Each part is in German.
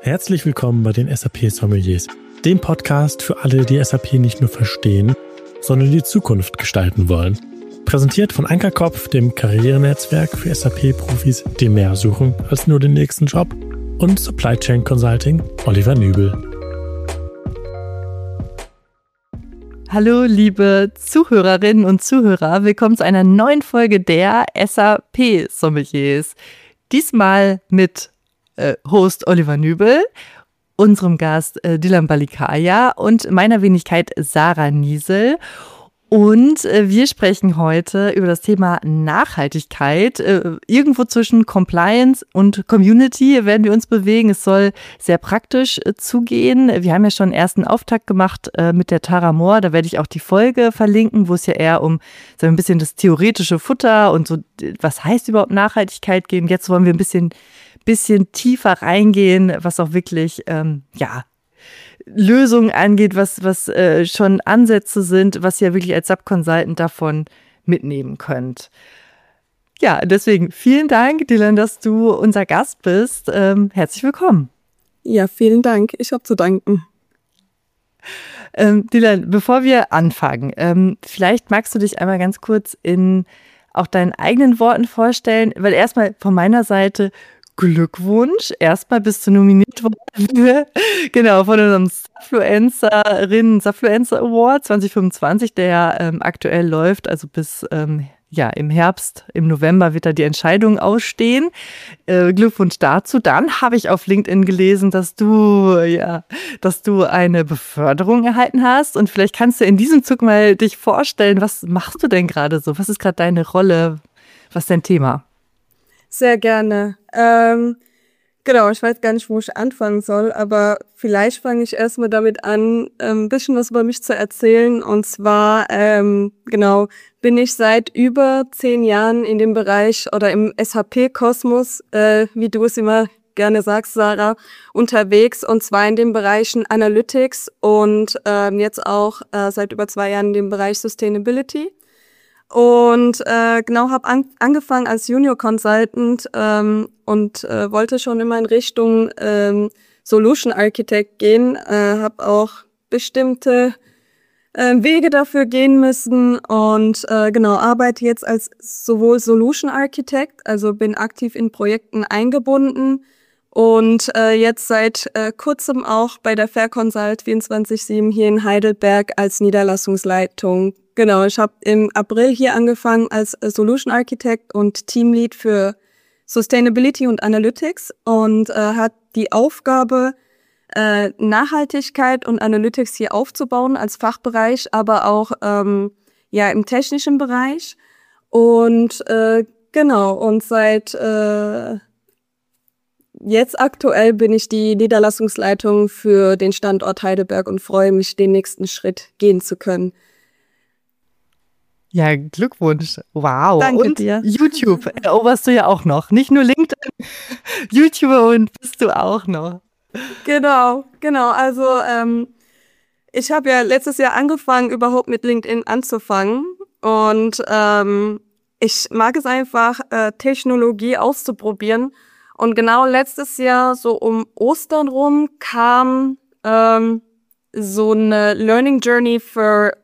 Herzlich willkommen bei den SAP-Sommeliers, dem Podcast für alle, die SAP nicht nur verstehen, sondern die Zukunft gestalten wollen. Präsentiert von Ankerkopf, dem Karrierenetzwerk für SAP-Profis, die mehr suchen als nur den nächsten Job, und Supply Chain Consulting, Oliver Nübel. Hallo liebe Zuhörerinnen und Zuhörer, willkommen zu einer neuen Folge der SAP-Sommeliers. Diesmal mit Host Oliver Nübel, unserem Gast Dilan Balikaya und meiner Wenigkeit Sarah Niesel. Und wir sprechen heute über das Thema Nachhaltigkeit. Irgendwo zwischen Compliance und Community werden wir uns bewegen. Es soll sehr praktisch zugehen. Wir haben ja schon einen ersten Auftakt gemacht mit der Tara Mohr. Da werde ich auch die Folge verlinken, wo es ja eher um so ein bisschen das theoretische Futter und so, was heißt überhaupt Nachhaltigkeit gehen. Jetzt wollen wir ein bisschen tiefer reingehen, was auch wirklich, Lösungen angeht, was schon Ansätze sind, was ihr wirklich als Subconsultant davon mitnehmen könnt. Ja, deswegen vielen Dank, Dilan, dass du unser Gast bist. Herzlich willkommen. Ja, vielen Dank. Ich habe zu danken. Dilan, bevor wir anfangen, vielleicht magst du dich einmal ganz kurz in auch deinen eigenen Worten vorstellen, weil erstmal von meiner Seite Glückwunsch. Erstmal bist du nominiert worden von unserem Subfluencer Award 2025, der ja aktuell läuft, also bis im Herbst, im November wird da die Entscheidung ausstehen. Glückwunsch dazu. Dann habe ich auf LinkedIn gelesen, dass du eine Beförderung erhalten hast, und vielleicht kannst du in diesem Zug mal dich vorstellen, was machst du denn gerade so? Was ist gerade deine Rolle? Was ist dein Thema? Sehr gerne. Ich weiß gar nicht, wo ich anfangen soll, aber vielleicht fange ich erstmal damit an, ein bisschen was über mich zu erzählen. Und zwar, bin ich seit über 10 Jahren in dem Bereich oder im SAP-Kosmos, wie du es immer gerne sagst, Sarah, unterwegs, und zwar in den Bereichen Analytics und jetzt auch seit über 2 Jahren in dem Bereich Sustainability. Und habe angefangen als Junior Consultant und wollte schon immer in Richtung Solution Architect gehen, habe auch bestimmte Wege dafür gehen müssen und arbeite jetzt als sowohl Solution Architect, also bin aktiv in Projekten eingebunden und jetzt seit kurzem auch bei der Fair Consult 24/7 hier in Heidelberg als Niederlassungsleitung. Genau, ich habe im April hier angefangen als Solution Architect und Teamlead für Sustainability und Analytics und hat die Aufgabe, Nachhaltigkeit und Analytics hier aufzubauen als Fachbereich, aber auch im technischen Bereich. Und und seit jetzt aktuell bin ich die Niederlassungsleitung für den Standort Heidelberg und freue mich, den nächsten Schritt gehen zu können. Ja, Glückwunsch. Wow. Danke und dir. YouTube eroberst du ja auch noch. Nicht nur LinkedIn, YouTuber und bist du auch noch. Genau. Also ich habe ja letztes Jahr angefangen, überhaupt mit LinkedIn anzufangen. Und ich mag es einfach, Technologie auszuprobieren. Und genau letztes Jahr, so um Ostern rum, kam so eine Learning Journey für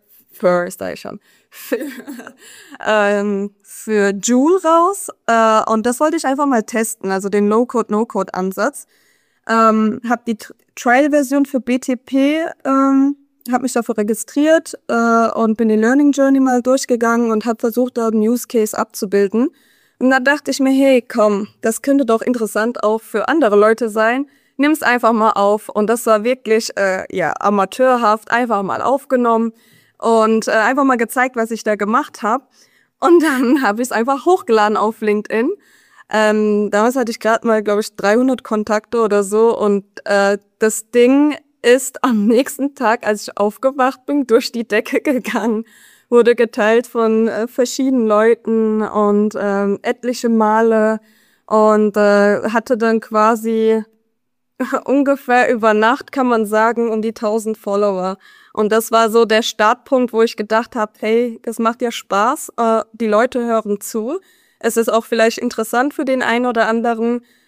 Joule raus, und das wollte ich einfach mal testen, also den Low-Code, No-Code-Ansatz. Habe die Trial-Version für BTP, habe mich dafür registriert und bin die Learning Journey mal durchgegangen und habe versucht, da einen Use Case abzubilden. Und da dachte ich mir, hey, komm, das könnte doch interessant auch für andere Leute sein. Nimm's einfach mal auf. Und das war wirklich amateurhaft, einfach mal aufgenommen. Und einfach mal gezeigt, was ich da gemacht habe. Und dann habe ich es einfach hochgeladen auf LinkedIn. Damals hatte ich gerade mal, glaube ich, 300 Kontakte oder so. Und das Ding ist am nächsten Tag, als ich aufgewacht bin, durch die Decke gegangen. Wurde geteilt von verschiedenen Leuten und etliche Male. Und hatte dann quasi ungefähr über Nacht, kann man sagen, um die 1000 Follower. Und das war so der Startpunkt, wo ich gedacht habe, hey, das macht ja Spaß, die Leute hören zu. Es ist auch vielleicht interessant für den einen oder anderen,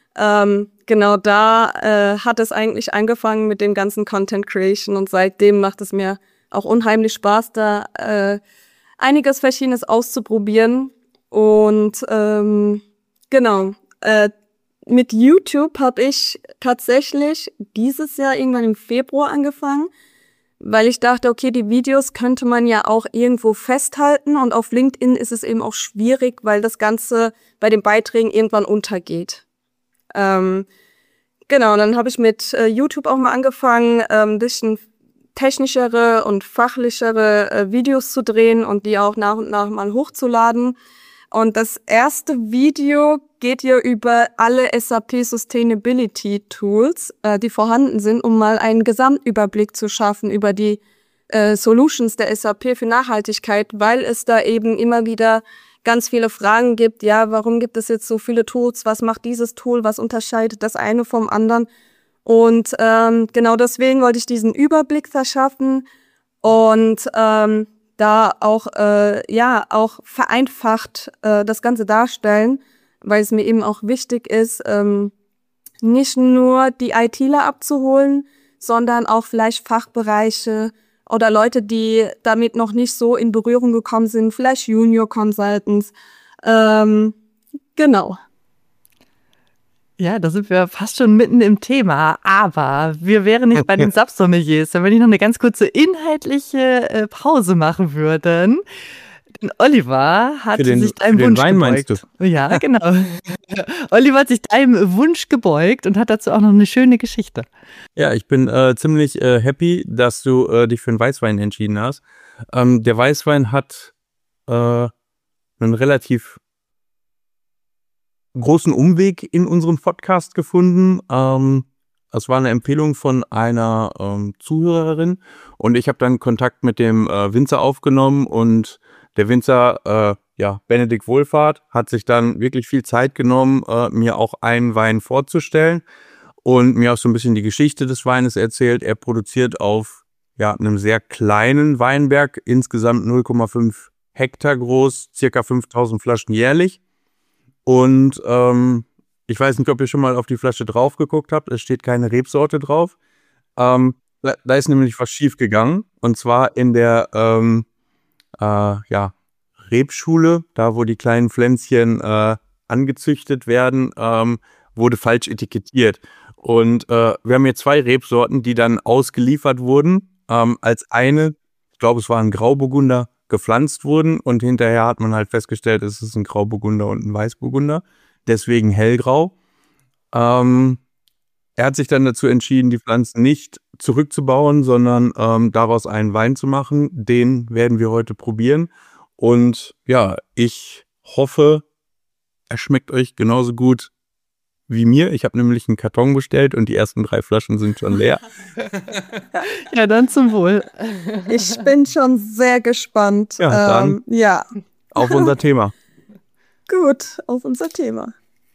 Genau da hat es eigentlich angefangen mit dem ganzen Content Creation und seitdem macht es mir auch unheimlich Spaß, da einiges Verschiedenes auszuprobieren. Und genau, mit YouTube habe ich tatsächlich dieses Jahr irgendwann im Februar angefangen, weil ich dachte, okay, die Videos könnte man ja auch irgendwo festhalten und auf LinkedIn ist es eben auch schwierig, weil das Ganze bei den Beiträgen irgendwann untergeht. Genau, dann habe ich mit YouTube auch mal angefangen, ein bisschen technischere und fachlichere Videos zu drehen und die auch nach und nach mal hochzuladen. Und das erste Video geht ja über alle SAP Sustainability Tools, die vorhanden sind, um mal einen Gesamtüberblick zu schaffen über die Solutions der SAP für Nachhaltigkeit, weil es da eben immer wieder ganz viele Fragen gibt. Ja, warum gibt es jetzt so viele Tools? Was macht dieses Tool? Was unterscheidet das eine vom anderen? Und genau deswegen wollte ich diesen Überblick verschaffen und da auch auch vereinfacht das Ganze darstellen, weil es mir eben auch wichtig ist, nicht nur die ITler abzuholen, sondern auch vielleicht Fachbereiche oder Leute, die damit noch nicht so in Berührung gekommen sind, vielleicht Junior Consultants. Genau. Ja, da sind wir fast schon mitten im Thema, aber wir wären nicht bei den Subsommeliers, wenn wir nicht noch eine ganz kurze inhaltliche Pause machen würden. Denn Oliver hat sich deinem Wunsch Wein, gebeugt. meinst du? Ja, genau. Oliver hat sich deinem Wunsch gebeugt und hat dazu auch noch eine schöne Geschichte. Ja, ich bin ziemlich happy, dass du dich für einen Weißwein entschieden hast. Der Weißwein hat einen relativ großen Umweg in unserem Podcast gefunden. Es war eine Empfehlung von einer Zuhörerin und ich habe dann Kontakt mit dem Winzer aufgenommen und der Winzer, Benedikt Wohlfahrt, hat sich dann wirklich viel Zeit genommen, mir auch einen Wein vorzustellen und mir auch so ein bisschen die Geschichte des Weines erzählt. Er produziert auf einem sehr kleinen Weinberg, insgesamt 0,5 Hektar groß, circa 5000 Flaschen jährlich. Und ich weiß nicht, ob ihr schon mal auf die Flasche drauf geguckt habt. Es steht keine Rebsorte drauf. Da ist nämlich was schief gegangen. Und zwar in der Rebschule, da wo die kleinen Pflänzchen angezüchtet werden, wurde falsch etikettiert. Und wir haben hier 2 Rebsorten, die dann ausgeliefert wurden. Als eine, ich glaube, es war ein Grauburgunder, gepflanzt wurden und hinterher hat man halt festgestellt, es ist ein Grauburgunder und ein Weißburgunder, deswegen hellgrau. Er hat sich dann dazu entschieden, die Pflanzen nicht zurückzubauen, sondern daraus einen Wein zu machen. Den werden wir heute probieren und ja, ich hoffe, er schmeckt euch genauso gut wie mir. Ich habe nämlich einen Karton bestellt und die ersten 3 Flaschen sind schon leer. Ja, dann zum Wohl. Ich bin schon sehr gespannt. Ja, dann auf unser Thema. Gut, auf unser Thema.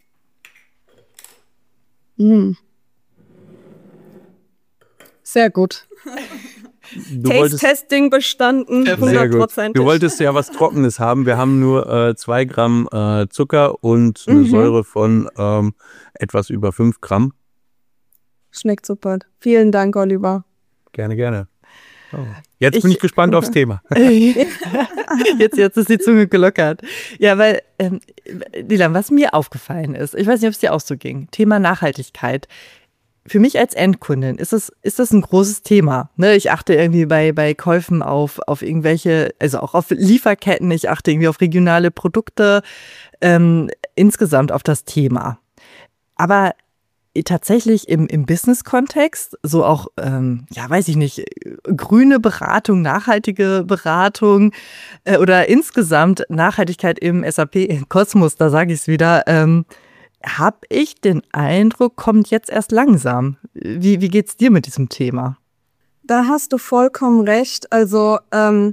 Sehr gut. Taste-Testing bestanden, 100%. Du wolltest ja was Trockenes haben. Wir haben nur 2 Gramm Zucker und eine Säure von etwas über 5 Gramm. Schmeckt super. Vielen Dank, Oliver. Gerne, gerne. Oh. Jetzt bin ich gespannt aufs Thema. Jetzt ist die Zunge gelockert. Ja, weil, Dilan, was mir aufgefallen ist, ich weiß nicht, ob es dir auch so ging, Thema Nachhaltigkeit. Für mich als Endkundin ist das ein großes Thema. Ne? Ich achte irgendwie bei Käufen auf irgendwelche, also auch auf Lieferketten, ich achte irgendwie auf regionale Produkte, insgesamt auf das Thema. Aber tatsächlich im Business-Kontext, so auch, weiß ich nicht, grüne Beratung, nachhaltige Beratung oder insgesamt Nachhaltigkeit im SAP-Kosmos, da sage ich es wieder, habe ich den Eindruck, kommt jetzt erst langsam. Wie geht's dir mit diesem Thema? Da hast du vollkommen recht. Also im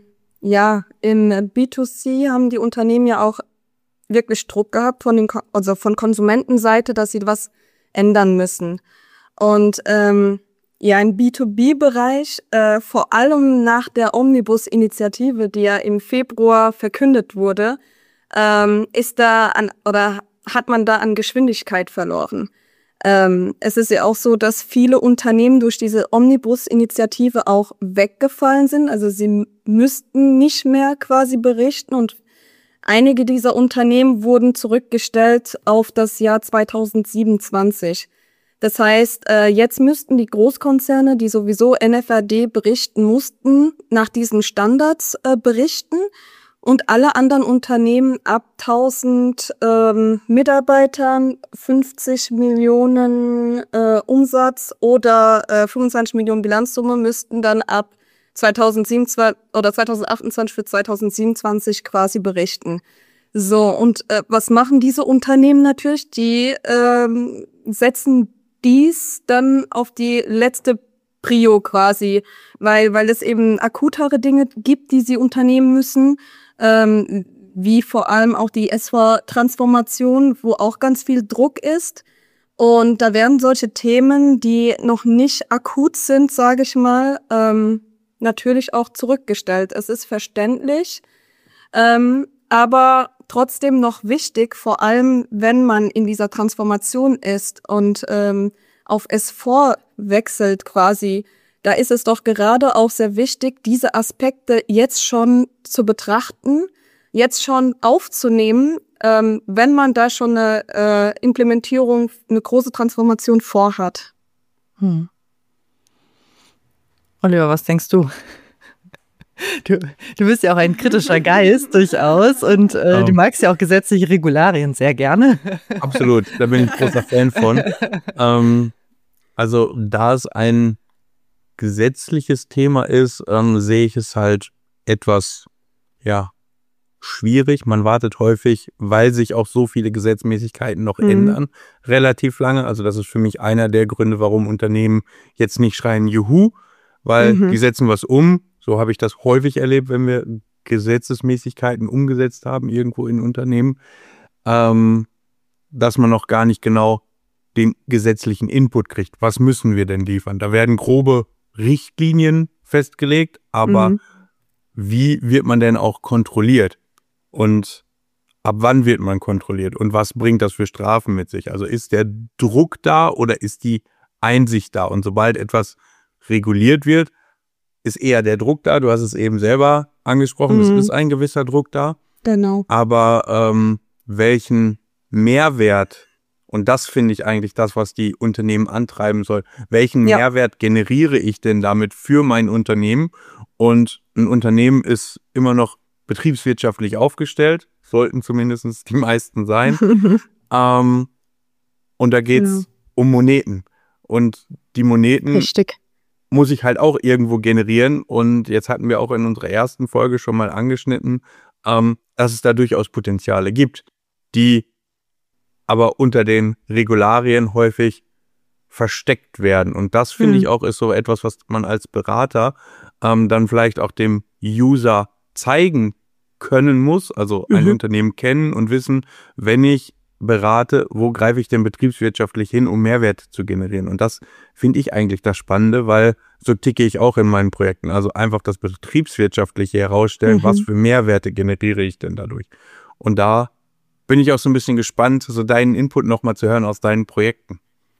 B2C haben die Unternehmen ja auch wirklich Druck gehabt von Konsumentenseite, dass sie was ändern müssen. Und im B2B-Bereich, vor allem nach der Omnibus-Initiative, die ja im Februar verkündet wurde, hat man da an Geschwindigkeit verloren. Es ist ja auch so, dass viele Unternehmen durch diese Omnibus-Initiative auch weggefallen sind. Also sie müssten nicht mehr quasi berichten und einige dieser Unternehmen wurden zurückgestellt auf das Jahr 2027. Das heißt, jetzt müssten die Großkonzerne, die sowieso NFRD berichten mussten, nach diesen Standards berichten. Und alle anderen Unternehmen ab 1000 Mitarbeitern, 50 Millionen Umsatz oder 25 Millionen Bilanzsumme müssten dann ab 2027 oder 2028 für 2027 quasi berichten. So, und was machen diese Unternehmen natürlich? Die setzen dies dann auf die letzte Prio quasi, weil es eben akutere Dinge gibt, die sie unternehmen müssen, wie vor allem auch die SV-Transformation, wo auch ganz viel Druck ist. Und da werden solche Themen, die noch nicht akut sind, sage ich mal, natürlich auch zurückgestellt. Es ist verständlich, aber trotzdem noch wichtig, vor allem wenn man in dieser Transformation ist und auf S4 wechselt quasi, da ist es doch gerade auch sehr wichtig, diese Aspekte jetzt schon zu betrachten, jetzt schon aufzunehmen, wenn man da schon eine Implementierung, eine große Transformation vorhat. Oliver, was denkst du? Du bist ja auch ein kritischer Geist durchaus und du magst ja auch gesetzliche Regularien sehr gerne. Absolut, da bin ich großer Fan von. Also da es ein gesetzliches Thema ist, sehe ich es halt etwas, schwierig. Man wartet häufig, weil sich auch so viele Gesetzmäßigkeiten noch ändern, relativ lange. Also das ist für mich einer der Gründe, warum Unternehmen jetzt nicht schreien, juhu, weil die setzen was um. So habe ich das häufig erlebt, wenn wir Gesetzesmäßigkeiten umgesetzt haben, irgendwo in Unternehmen, dass man noch gar nicht genau den gesetzlichen Input kriegt. Was müssen wir denn liefern? Da werden grobe Richtlinien festgelegt, aber wie wird man denn auch kontrolliert? Und ab wann wird man kontrolliert? Und was bringt das für Strafen mit sich? Also ist der Druck da oder ist die Einsicht da? Und sobald etwas reguliert wird, ist eher der Druck da. Du hast es eben selber angesprochen, es ist ein gewisser Druck da. Genau. Aber welchen Mehrwert, und das finde ich eigentlich das, was die Unternehmen antreiben soll, welchen Mehrwert generiere ich denn damit für mein Unternehmen? Und ein Unternehmen ist immer noch betriebswirtschaftlich aufgestellt, sollten zumindest die meisten sein. Und da geht es um Moneten. Und die Moneten Richtig. muss ich halt auch irgendwo generieren. Und jetzt hatten wir auch in unserer ersten Folge schon mal angeschnitten, dass es da durchaus Potenziale gibt, die aber unter den Regularien häufig versteckt werden. Und das, finde ich auch, ist so etwas, was man als Berater dann vielleicht auch dem User zeigen können muss, also ein Unternehmen kennen und wissen, wenn ich berate, wo greife ich denn betriebswirtschaftlich hin, um Mehrwert zu generieren. Und das finde ich eigentlich das Spannende, weil so ticke ich auch in meinen Projekten. Also einfach das Betriebswirtschaftliche herausstellen, was für Mehrwerte generiere ich denn dadurch. Und da bin ich auch so ein bisschen gespannt, so deinen Input nochmal zu hören aus deinen Projekten.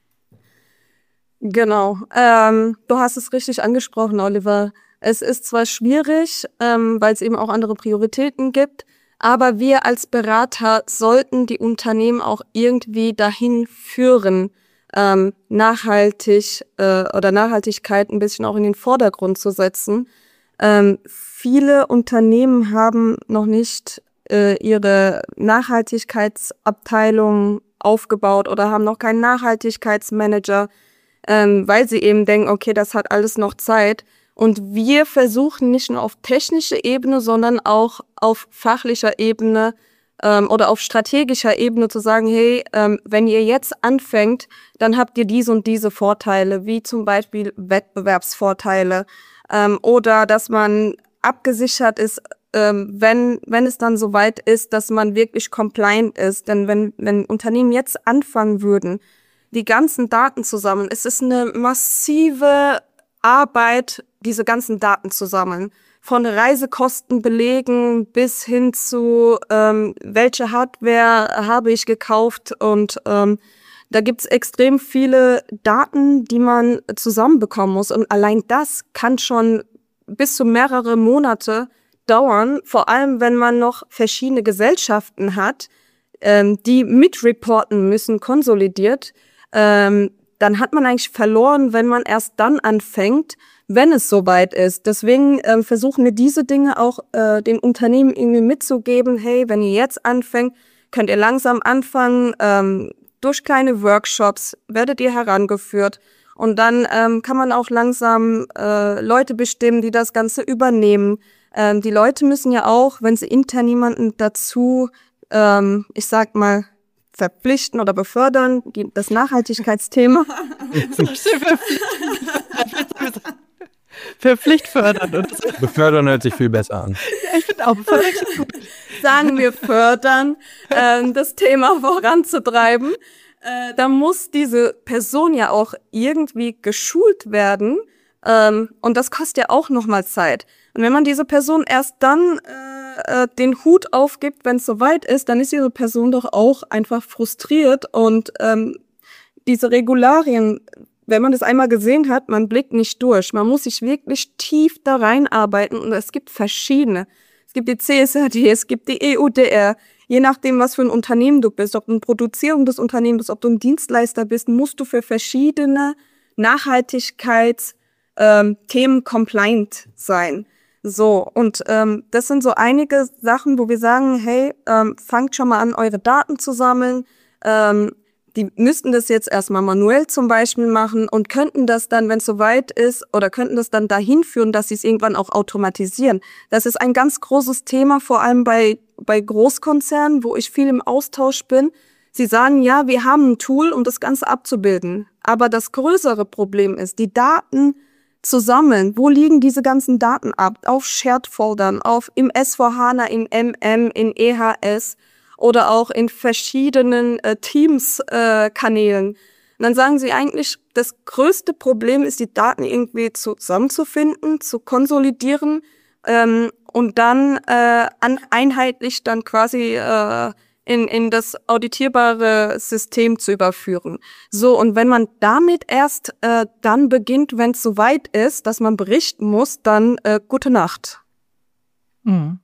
Genau. Du hast es richtig angesprochen, Oliver. Es ist zwar schwierig, weil es eben auch andere Prioritäten gibt, aber wir als Berater sollten die Unternehmen auch irgendwie dahin führen, Nachhaltigkeit ein bisschen auch in den Vordergrund zu setzen. Viele Unternehmen haben noch nicht ihre Nachhaltigkeitsabteilung aufgebaut oder haben noch keinen Nachhaltigkeitsmanager, weil sie eben denken, okay, das hat alles noch Zeit. Und wir versuchen nicht nur auf technischer Ebene, sondern auch auf fachlicher Ebene oder auf strategischer Ebene zu sagen, hey, wenn ihr jetzt anfängt, dann habt ihr diese und diese Vorteile, wie zum Beispiel Wettbewerbsvorteile oder dass man abgesichert ist, wenn es dann soweit ist, dass man wirklich compliant ist. Denn wenn Unternehmen jetzt anfangen würden, die ganzen Daten zu sammeln, es ist eine massive Arbeit, diese ganzen Daten zu sammeln. Von Reisekostenbelegen bis hin zu, welche Hardware habe ich gekauft und Da gibt's extrem viele Daten, die man zusammenbekommen muss. Und allein das kann schon bis zu mehrere Monate dauern, vor allem wenn man noch verschiedene Gesellschaften hat, die mitreporten müssen, konsolidiert. Dann hat man eigentlich verloren, wenn man erst dann anfängt, wenn es soweit ist. Deswegen versuchen wir diese Dinge auch den Unternehmen irgendwie mitzugeben. Hey, wenn ihr jetzt anfängt, könnt ihr langsam anfangen. Durch kleine Workshops werdet ihr herangeführt. Und dann kann man auch langsam Leute bestimmen, die das Ganze übernehmen. Die Leute müssen ja auch, wenn sie intern jemanden dazu, ich sag mal, verpflichten oder befördern, das Nachhaltigkeitsthema. Verpflicht fördern. Und so. Befördern hört sich viel besser an. Ja, ich finde auch, befördern klingt gut. Sagen wir fördern, das Thema voranzutreiben. Da muss diese Person ja auch irgendwie geschult werden. Und das kostet ja auch nochmal Zeit. Und wenn man diese Person erst dann den Hut aufgibt, wenn es soweit ist, dann ist diese Person doch auch einfach frustriert. Und diese Regularien, wenn man das einmal gesehen hat, man blickt nicht durch. Man muss sich wirklich tief da reinarbeiten. Und es gibt verschiedene. Es gibt die CSRD, es gibt die EUDR. Je nachdem, was für ein Unternehmen du bist, ob du ein produzierendes Unternehmen bist, ob du ein Dienstleister bist, musst du für verschiedene Nachhaltigkeitsthemen compliant sein. So, und das sind so einige Sachen, wo wir sagen, hey, fangt schon mal an, eure Daten zu sammeln. Die müssten das jetzt erstmal manuell zum Beispiel machen und könnten das dann, wenn es soweit ist, oder könnten das dann dahin führen, dass sie es irgendwann auch automatisieren. Das ist ein ganz großes Thema, vor allem bei Großkonzernen, wo ich viel im Austausch bin. Sie sagen, ja, wir haben ein Tool, um das Ganze abzubilden. Aber das größere Problem ist, die Daten zu sammeln. Wo liegen diese ganzen Daten ab? Auf Shared-Foldern, im S4HANA, in MM, in EHS oder auch in verschiedenen Teams-Kanälen. Und dann sagen sie eigentlich, das größte Problem ist, die Daten irgendwie zusammenzufinden, zu konsolidieren und dann einheitlich dann quasi in das auditierbare System zu überführen. So, und wenn man damit erst dann beginnt, wenn es soweit ist, dass man berichten muss, dann gute Nacht. Hm.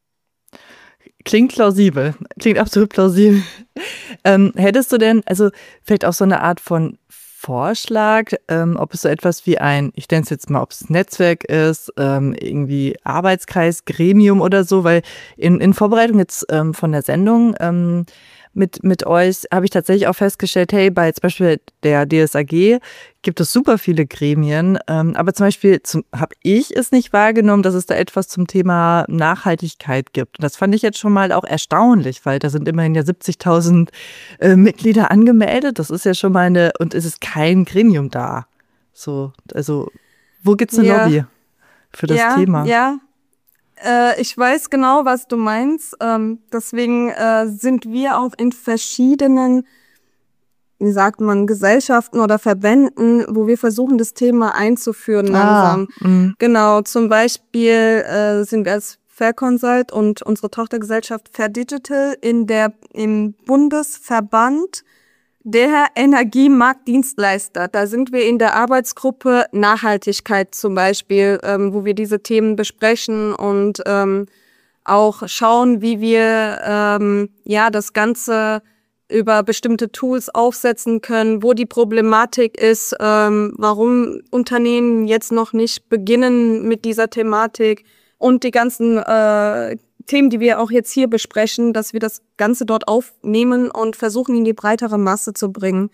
Klingt plausibel. Klingt absolut plausibel. Hättest du denn, also vielleicht auch so eine Art von Vorschlag, ob es so etwas wie ich nenne es jetzt mal, ob es Netzwerk ist, irgendwie Arbeitskreis, Gremium oder so, weil in Vorbereitung jetzt von der Sendung mit euch habe ich tatsächlich auch festgestellt, hey, bei zum Beispiel der DSAG gibt es super viele Gremien, aber zum Beispiel habe ich es nicht wahrgenommen, dass es da etwas zum Thema Nachhaltigkeit gibt. Und das fand ich jetzt schon mal auch erstaunlich, weil da sind immerhin ja 70.000 Mitglieder angemeldet. Das ist ja schon mal und es ist kein Gremium da. So, also wo gibt's eine Lobby für das Thema? Ja. Ich weiß genau, was du meinst. Deswegen sind wir auch in verschiedenen, wie sagt man, Gesellschaften oder Verbänden, wo wir versuchen, das Thema einzuführen langsam. Genau, zum Beispiel sind wir als Fair Consult und unsere Tochtergesellschaft Fair Digital im Bundesverband der Energiemarktdienstleister. Da sind wir in der Arbeitsgruppe Nachhaltigkeit zum Beispiel, wo wir diese Themen besprechen und auch schauen, wie wir das Ganze über bestimmte Tools aufsetzen können, wo die Problematik ist, warum Unternehmen jetzt noch nicht beginnen mit dieser Thematik und die ganzen Themen, die wir auch jetzt hier besprechen, dass wir das Ganze dort aufnehmen und versuchen, in die breitere Masse zu bringen.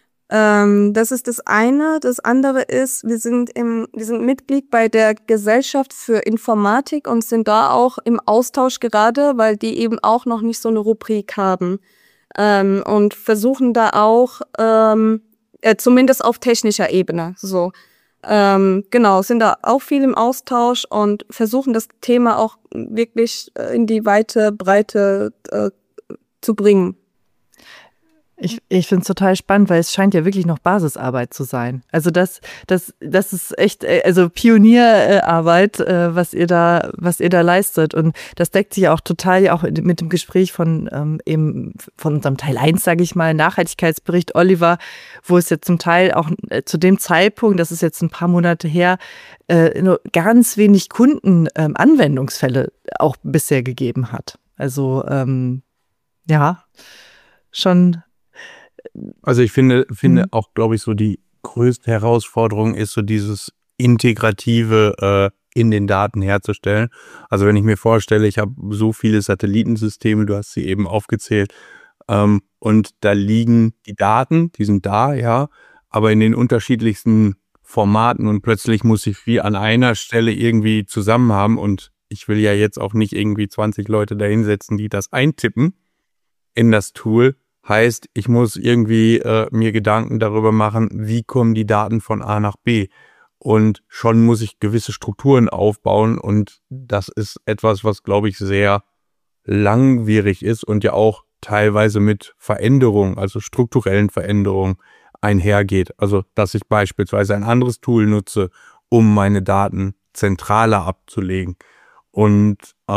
Das ist das eine. Das andere ist, wir sind Mitglied bei der Gesellschaft für Informatik und sind da auch im Austausch gerade, weil die eben auch noch nicht so eine Rubrik haben. Und versuchen da auch, zumindest auf technischer Ebene, so. Genau, sind da auch viel im Austausch und versuchen das Thema auch wirklich in die weite Breite zu bringen. Ich finde es total spannend, weil es scheint ja wirklich noch Basisarbeit zu sein. Also das ist echt, also Pionierarbeit, was ihr da leistet. Und das deckt sich ja auch total auch mit dem Gespräch von eben von unserem Teil 1, sage ich mal, Nachhaltigkeitsbericht Oliver, wo es jetzt zum Teil auch zu dem Zeitpunkt, das ist jetzt ein paar Monate her, nur ganz wenig Kundenanwendungsfälle auch bisher gegeben hat. Also ja, schon. Also ich finde auch, glaube ich, so die größte Herausforderung ist so dieses Integrative in den Daten herzustellen. Also wenn ich mir vorstelle, ich habe so viele Satellitensysteme, du hast sie eben aufgezählt, und da liegen die Daten, die sind da, ja, aber in den unterschiedlichsten Formaten und plötzlich muss ich wie an einer Stelle irgendwie zusammen haben und ich will ja jetzt auch nicht irgendwie 20 Leute da hinsetzen, die das eintippen in das Tool. Heißt, ich muss irgendwie mir Gedanken darüber machen, wie kommen die Daten von A nach B. Und schon muss ich gewisse Strukturen aufbauen und das ist etwas, was, glaube ich, sehr langwierig ist und ja auch teilweise mit Veränderungen, also strukturellen Veränderungen einhergeht. Also, dass ich beispielsweise ein anderes Tool nutze, um meine Daten zentraler abzulegen. Und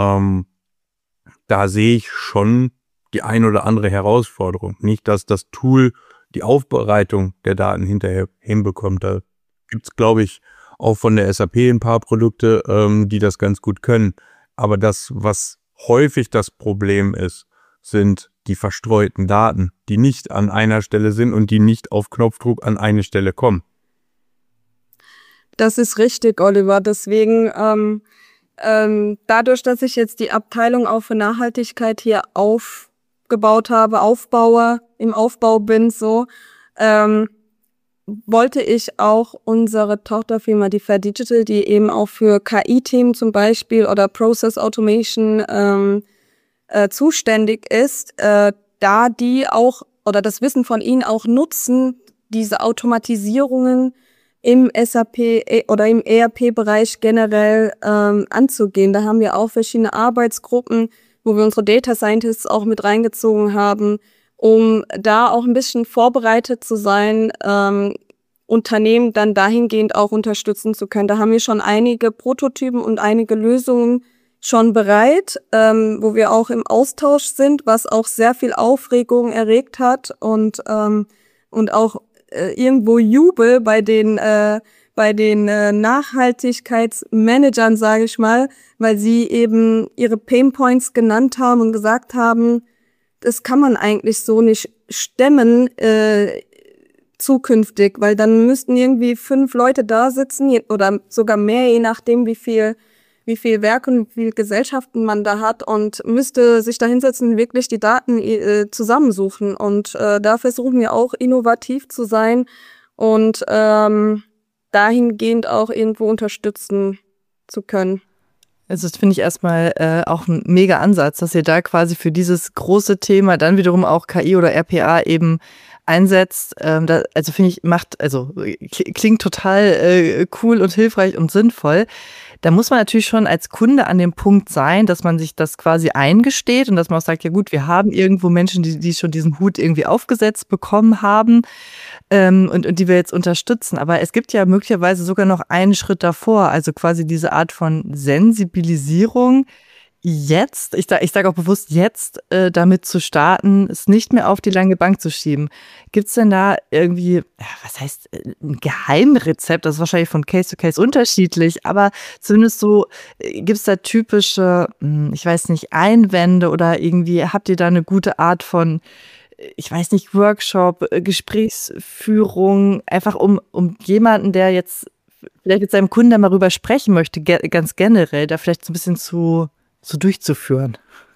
da sehe ich schon die ein oder andere Herausforderung. Nicht, dass das Tool die Aufbereitung der Daten hinterher hinbekommt. Da gibt's, glaube ich, auch von der SAP ein paar Produkte, die das ganz gut können. Aber das, was häufig das Problem ist, sind die verstreuten Daten, die nicht an einer Stelle sind und die nicht auf Knopfdruck an eine Stelle kommen. Das ist richtig, Oliver. Deswegen, dadurch, dass ich jetzt die Abteilung auch für Nachhaltigkeit hier im Aufbau bin, so, wollte ich auch unsere Tochterfirma, die Fair Digital, die eben auch für KI-Themen zum Beispiel oder Process Automation zuständig ist, da die auch oder das Wissen von ihnen auch nutzen, diese Automatisierungen im SAP oder im ERP-Bereich generell anzugehen. Da haben wir auch verschiedene Arbeitsgruppen, wo wir unsere Data Scientists auch mit reingezogen haben, um da auch ein bisschen vorbereitet zu sein, Unternehmen dann dahingehend auch unterstützen zu können. Da haben wir schon einige Prototypen und einige Lösungen schon bereit, wo wir auch im Austausch sind, was auch sehr viel Aufregung erregt hat und auch irgendwo Jubel bei den Nachhaltigkeitsmanagern, sage ich mal, weil sie eben ihre Painpoints genannt haben und gesagt haben, das kann man eigentlich so nicht stemmen zukünftig, weil dann müssten irgendwie 5 Leute da sitzen oder sogar mehr, je nachdem wie viel Werk und wie viel Gesellschaften man da hat und müsste sich da hinsetzen und wirklich die Daten zusammensuchen. Und da versuchen wir auch innovativ zu sein und dahingehend auch irgendwo unterstützen zu können. Also das finde ich erstmal auch ein mega Ansatz, dass ihr da quasi für dieses große Thema dann wiederum auch KI oder RPA eben einsetzt. Also finde ich, klingt total cool und hilfreich und sinnvoll. Da muss man natürlich schon als Kunde an dem Punkt sein, dass man sich das quasi eingesteht und dass man auch sagt, ja gut, wir haben irgendwo Menschen, die schon diesen Hut irgendwie aufgesetzt bekommen haben und die wir jetzt unterstützen. Aber es gibt ja möglicherweise sogar noch einen Schritt davor, also quasi diese Art von Sensibilisierung. Jetzt, ich sage auch bewusst jetzt, damit zu starten, es nicht mehr auf die lange Bank zu schieben. Gibt's denn da irgendwie, was heißt ein Geheimrezept? Das ist wahrscheinlich von Case to Case unterschiedlich, aber zumindest so, gibt's da typische, ich weiß nicht, Einwände oder irgendwie habt ihr da eine gute Art von, ich weiß nicht, Workshop, Gesprächsführung, einfach um jemanden, der jetzt vielleicht mit seinem Kunden mal rüber sprechen möchte, ganz generell, da vielleicht so ein bisschen so durchzuführen?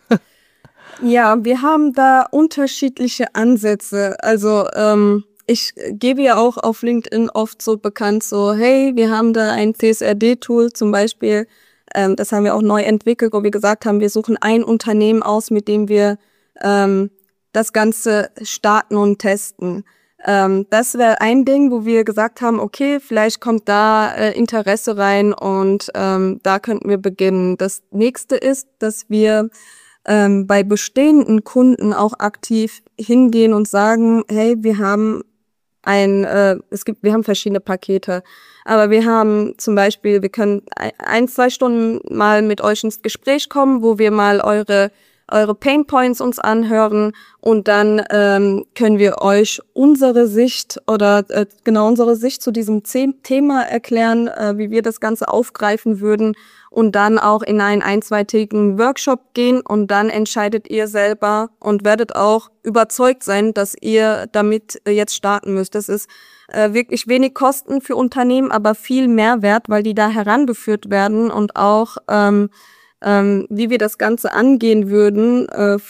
Ja, wir haben da unterschiedliche Ansätze. Also ich gebe ja auch auf LinkedIn oft so bekannt, so hey, wir haben da ein CSRD-Tool zum Beispiel, das haben wir auch neu entwickelt, wo wir gesagt haben, wir suchen ein Unternehmen aus, mit dem wir das Ganze starten und testen. Das wäre ein Ding, wo wir gesagt haben, okay, vielleicht kommt da Interesse rein und da könnten wir beginnen. Das nächste ist, dass wir bei bestehenden Kunden auch aktiv hingehen und sagen, hey, wir haben wir haben verschiedene Pakete, aber wir haben zum Beispiel, wir können 1-2 Stunden mal mit euch ins Gespräch kommen, wo wir mal eure Painpoints uns anhören und dann können wir euch unsere Sicht unsere Sicht zu diesem Thema erklären, wie wir das Ganze aufgreifen würden und dann auch in einen 1-2-tägigen Workshop gehen und dann entscheidet ihr selber und werdet auch überzeugt sein, dass ihr damit jetzt starten müsst. Das ist wirklich wenig Kosten für Unternehmen, aber viel Mehrwert, weil die da herangeführt werden und auch wie wir das Ganze angehen würden,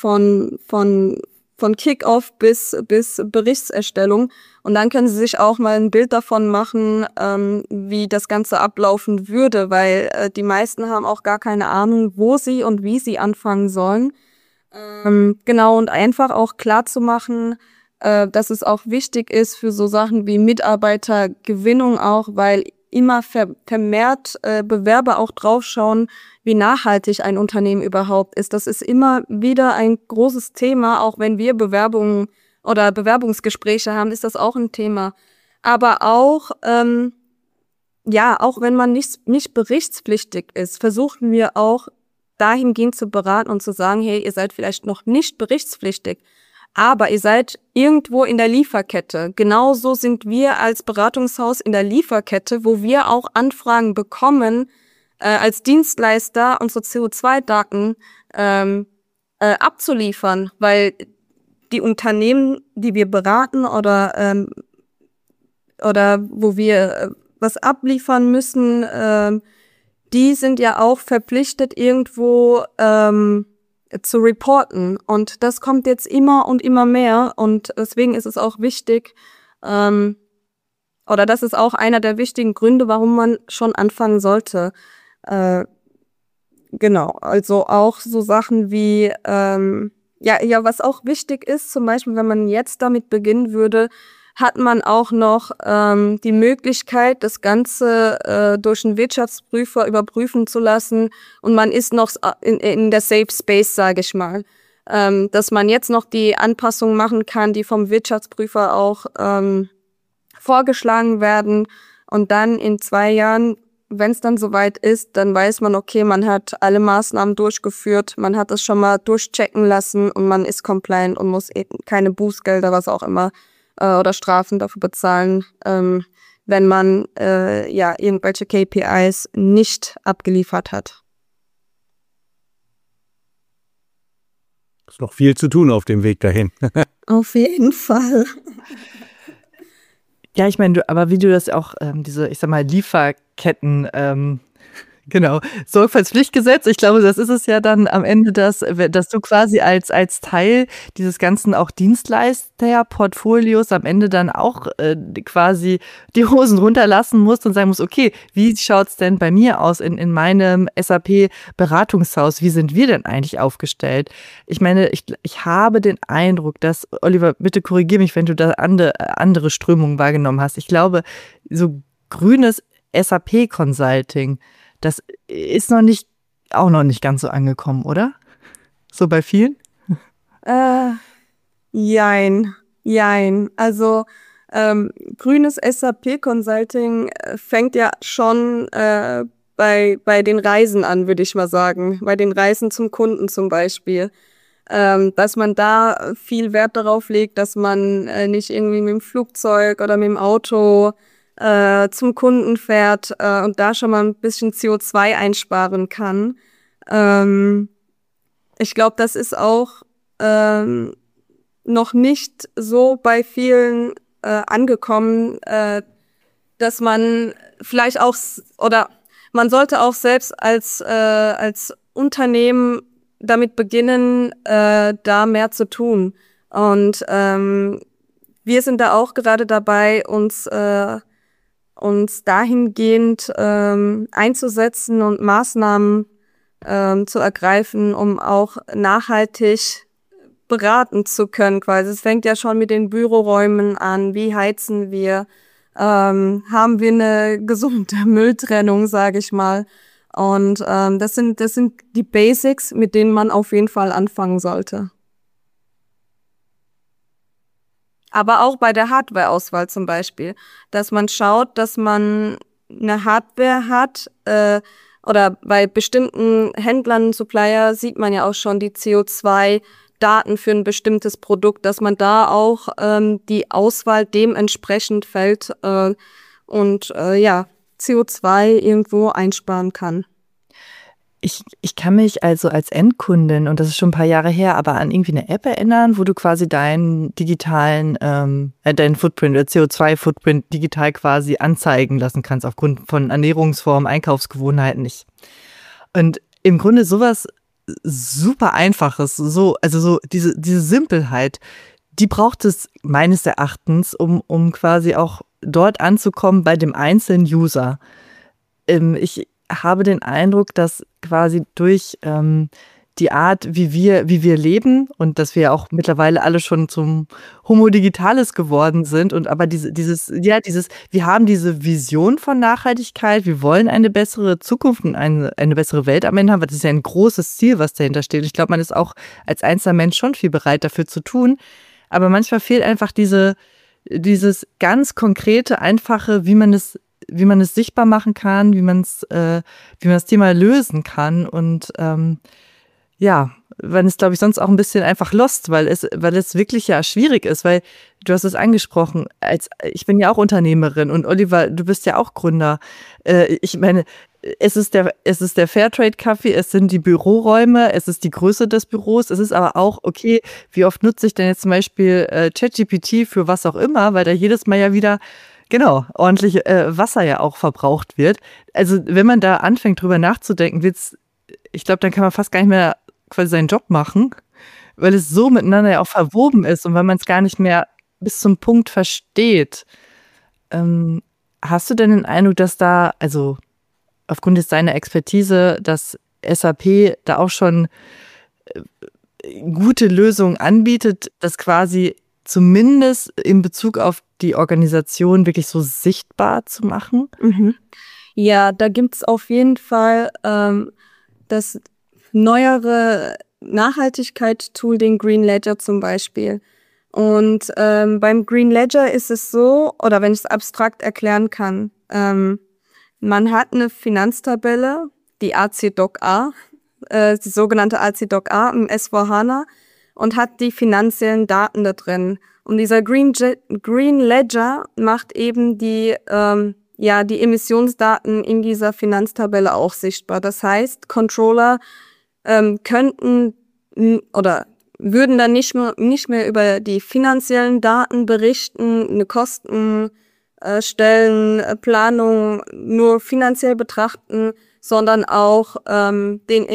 von Kick-Off bis Berichtserstellung. Und dann können Sie sich auch mal ein Bild davon machen, wie das Ganze ablaufen würde, weil die meisten haben auch gar keine Ahnung, wo sie und wie sie anfangen sollen. Genau, und einfach auch klar zu machen, dass es auch wichtig ist für so Sachen wie Mitarbeitergewinnung auch, weil immer vermehrt Bewerber auch draufschauen, wie nachhaltig ein Unternehmen überhaupt ist. Das ist immer wieder ein großes Thema, auch wenn wir Bewerbungen oder Bewerbungsgespräche haben, ist das auch ein Thema. Aber auch, auch wenn man nicht berichtspflichtig ist, versuchen wir auch dahingehend zu beraten und zu sagen, hey, ihr seid vielleicht noch nicht berichtspflichtig, aber ihr seid irgendwo in der Lieferkette. Genauso sind wir als Beratungshaus in der Lieferkette, wo wir auch Anfragen bekommen, als Dienstleister unsere CO2-Daten abzuliefern, weil die Unternehmen, die wir beraten oder wo wir was abliefern müssen, die sind ja auch verpflichtet, irgendwo zu reporten. Und das kommt jetzt immer und immer mehr. Und deswegen ist es auch wichtig, das ist auch einer der wichtigen Gründe, warum man schon anfangen sollte. Genau, also auch so Sachen wie, was auch wichtig ist, zum Beispiel, wenn man jetzt damit beginnen würde, hat man auch noch die Möglichkeit, das Ganze durch einen Wirtschaftsprüfer überprüfen zu lassen und man ist noch in der Safe Space, sage ich mal. Dass man jetzt noch die Anpassungen machen kann, die vom Wirtschaftsprüfer auch vorgeschlagen werden und dann in 2 Jahren, wenn es dann soweit ist, dann weiß man, okay, man hat alle Maßnahmen durchgeführt, man hat es schon mal durchchecken lassen und man ist compliant und muss keine Bußgelder, was auch immer, oder Strafen dafür bezahlen, wenn man irgendwelche KPIs nicht abgeliefert hat. Ist noch viel zu tun auf dem Weg dahin. Auf jeden Fall. Ja, ich meine, aber wie du das auch, diese, ich sag mal, Lieferketten, genau, Sorgfaltspflichtgesetz, ich glaube, das ist es ja dann am Ende, dass du quasi als Teil dieses ganzen auch Dienstleister-Portfolios am Ende dann auch quasi die Hosen runterlassen musst und sagen musst, okay, wie schaut's denn bei mir aus in meinem SAP-Beratungshaus? Wie sind wir denn eigentlich aufgestellt? Ich meine, ich habe den Eindruck, dass, Oliver, bitte korrigiere mich, wenn du da andere Strömungen wahrgenommen hast. Ich glaube, so grünes SAP-Consulting, das ist noch nicht ganz so angekommen, oder? So bei vielen? Jein. Also grünes SAP-Consulting fängt ja schon bei den Reisen an, würde ich mal sagen. Bei den Reisen zum Kunden zum Beispiel. Dass man da viel Wert darauf legt, dass man nicht irgendwie mit dem Flugzeug oder mit dem Auto zum Kunden fährt und da schon mal ein bisschen CO2 einsparen kann. Ich glaube, das ist auch noch nicht so bei vielen angekommen, dass man vielleicht auch, oder man sollte auch selbst als Unternehmen damit beginnen, da mehr zu tun. Und wir sind da auch gerade dabei, uns dahingehend einzusetzen und Maßnahmen zu ergreifen, um auch nachhaltig beraten zu können quasi. Es fängt ja schon mit den Büroräumen an. Wie heizen wir? Haben wir eine gesunde Mülltrennung, sage ich mal. Und das sind die Basics, mit denen man auf jeden Fall anfangen sollte. Aber auch bei der Hardware-Auswahl zum Beispiel, dass man schaut, dass man eine Hardware hat, oder bei bestimmten Händlern, Supplier sieht man ja auch schon die CO2-Daten für ein bestimmtes Produkt, dass man da auch die Auswahl dementsprechend fällt und CO2 irgendwo einsparen kann. Ich kann mich also als Endkundin, und das ist schon ein paar Jahre her, aber an irgendwie eine App erinnern, wo du quasi deinen digitalen, deinen Footprint, CO2-Footprint digital quasi anzeigen lassen kannst aufgrund von Ernährungsformen, Einkaufsgewohnheiten. Und im Grunde sowas super Einfaches, so diese Simpelheit, die braucht es meines Erachtens, um quasi auch dort anzukommen bei dem einzelnen User. Ich habe den Eindruck, dass quasi durch die Art, wie wir leben und dass wir auch mittlerweile alle schon zum Homo Digitalis geworden sind und aber wir haben diese Vision von Nachhaltigkeit, wir wollen eine bessere Zukunft und eine bessere Welt am Ende haben, weil das ist ja ein großes Ziel, was dahinter steht. Ich glaube, man ist auch als einzelner Mensch schon viel bereit dafür zu tun, aber manchmal fehlt einfach dieses ganz konkrete, einfache, wie man es sichtbar machen kann, wie man das Thema lösen kann und man ist, glaube ich, sonst auch ein bisschen einfach lost, weil es wirklich ja schwierig ist, weil du hast es angesprochen, ich bin ja auch Unternehmerin und Oliver, du bist ja auch Gründer. Ich meine, es ist der Fairtrade-Kaffee, es sind die Büroräume, es ist die Größe des Büros, es ist aber auch, okay, wie oft nutze ich denn jetzt zum Beispiel ChatGPT für was auch immer, weil da jedes Mal ja wieder ordentlich Wasser ja auch verbraucht wird. Also wenn man da anfängt, drüber nachzudenken, ich glaube, dann kann man fast gar nicht mehr quasi seinen Job machen, weil es so miteinander ja auch verwoben ist und weil man es gar nicht mehr bis zum Punkt versteht. Hast du denn den Eindruck, dass da, also aufgrund jetzt deiner Expertise, dass SAP da auch schon gute Lösungen anbietet, das quasi zumindest in Bezug auf die Organisation wirklich so sichtbar zu machen? Mhm. Ja, da gibt's auf jeden Fall das neuere Nachhaltigkeitstool, den Green Ledger zum Beispiel. Und beim Green Ledger ist es so, oder wenn ich es abstrakt erklären kann, man hat eine Finanztabelle, die AC-Doc-A, die sogenannte AC-Doc-A im S4HANA und hat die finanziellen Daten da drin. Und dieser Green Ledger macht eben die Emissionsdaten in dieser Finanztabelle auch sichtbar. Das heißt, Controller könnten oder würden dann nicht mehr über die finanziellen Daten berichten, eine Kosten stellen, Planung nur finanziell betrachten, sondern auch die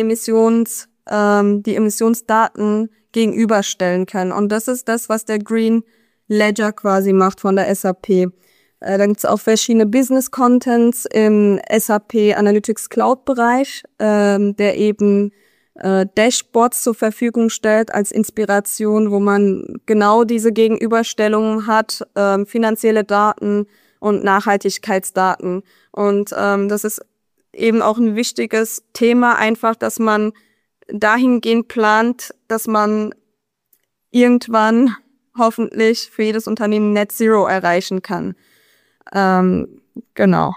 Emissionsdaten gegenüberstellen können. Und das ist das, was der Green Ledger quasi macht von der SAP. Dann gibt es auch verschiedene Business-Contents im SAP Analytics Cloud-Bereich, der eben Dashboards zur Verfügung stellt als Inspiration, wo man genau diese Gegenüberstellungen hat, finanzielle Daten und Nachhaltigkeitsdaten. Und das ist eben auch ein wichtiges Thema, einfach, dass man dahingehend plant, dass man irgendwann hoffentlich für jedes Unternehmen Net Zero erreichen kann. Genau.